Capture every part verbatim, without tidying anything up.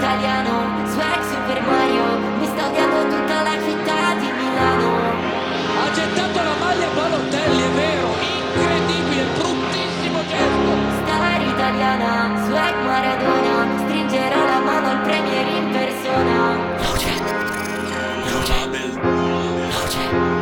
italiano, swag Super Mario, mi sta odiando tutta la città di Milano. Ha gettato la maglia Balotelli, è vero, incredibile, bruttissimo gesto. Star italiana, swag Maradona, stringerò la mano al premier in persona. Luce, luce, luce.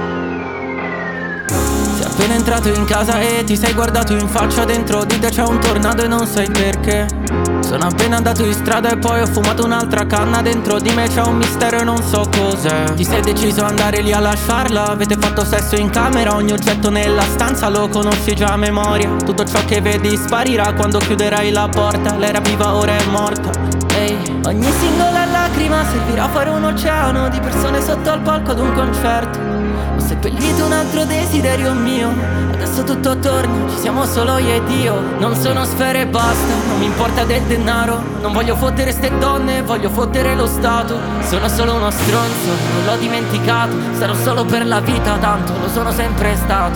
Sei appena entrato in casa e ti sei guardato in faccia, dentro di te c'è un tornado e non sai perché. Sono appena andato in strada e poi ho fumato un'altra canna, dentro di me c'è un mistero e non so cos'è. Ti sei deciso ad andare lì a lasciarla, avete fatto sesso in camera, ogni oggetto nella stanza lo conosci già a memoria. Tutto ciò che vedi sparirà quando chiuderai la porta, lei era viva, ora è morta. Ehi, ogni singola lacrima servirà a fare un oceano di persone sotto al palco ad un concerto. Ho seppellito un altro desiderio mio, adesso tutto torna, ci siamo solo io ed io. Non sono sfere e basta, non mi importa del denaro, non voglio fottere ste donne, voglio fottere lo Stato. Sono solo uno stronzo, non l'ho dimenticato, sarò solo per la vita, tanto lo sono sempre stato.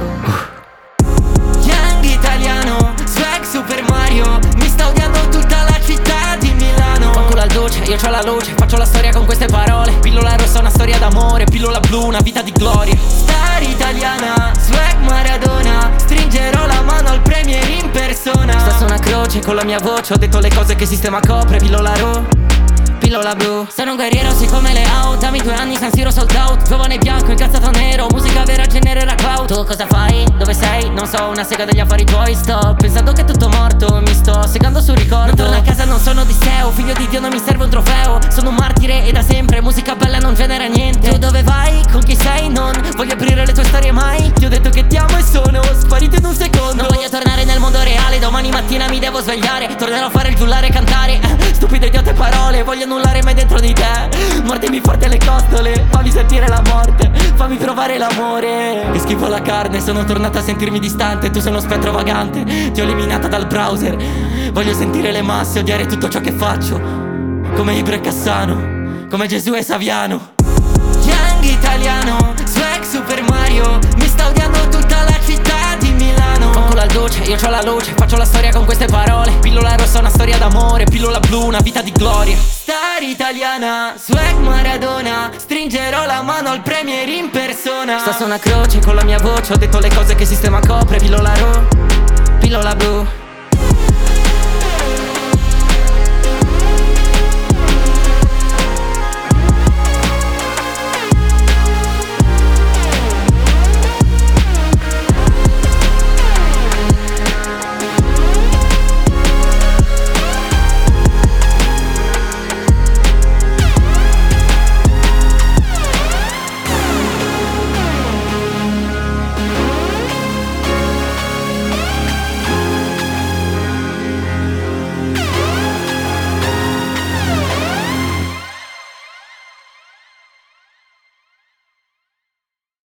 Young italiano, swag Super Mario, mi sta odiando tutta la città di Milano. Qualcuno al dolce, io c'ho la luce, faccio la storia con queste parole. Pillola rossa, una storia d'amore, pillola blu, una vita di gloria. Star italiana, swag Maradona, stringerò la mano al premier in persona. Sta su una croce con la mia voce, ho detto le cose che il sistema copre. Pillola rossa, pillola blu. Sono un guerriero siccome le out, dammi due anni San Siro sold out. Giovane bianco incazzato nero, musica vera genererà clout. Tu cosa fai? Dove sei? Non so, una sega degli affari tuoi. Sto pensando che è tutto morto, mi sto segando sul ricordo. Non torno a casa, non sono Odisseo, figlio di Dio non mi serve un trofeo. Sono un martire e da sempre musica bella non genera niente. Tu dove vai? Con chi sei? Non voglio aprire le tue storie mai. Ti ho detto che ti amo e sono sparito in un secondo. Non voglio tornare nel mondo reale, domani mattina mi devo svegliare. Tornerò a fare il giullare e cantare eh, stupide idiote parole, voglio annullare mai dentro di te. Mordimi forte le costole, fammi sentire la morte, fammi provare l'amore. Che schifo la carne, sono tornata a sentirmi distante. Tu sei uno spettro vagante, ti ho eliminata dal browser. Voglio sentire le masse, odiare tutto ciò che faccio, come Ibra e Cassano, come Gesù e Saviano. Young italiano, swag Super Mario, mi sta odiando tutta la città di Milano. Qualcuno al dolce, io c'ho la luce, faccio la storia con queste parole. Pillola rossa, una storia d'amore, pillola blu, una vita di gloria. Star italiana, swag Maradona, stringerò la mano al premier in persona. Sta su una croce con la mia voce, ho detto le cose che il sistema copre. Pillola rossa, pillola blu.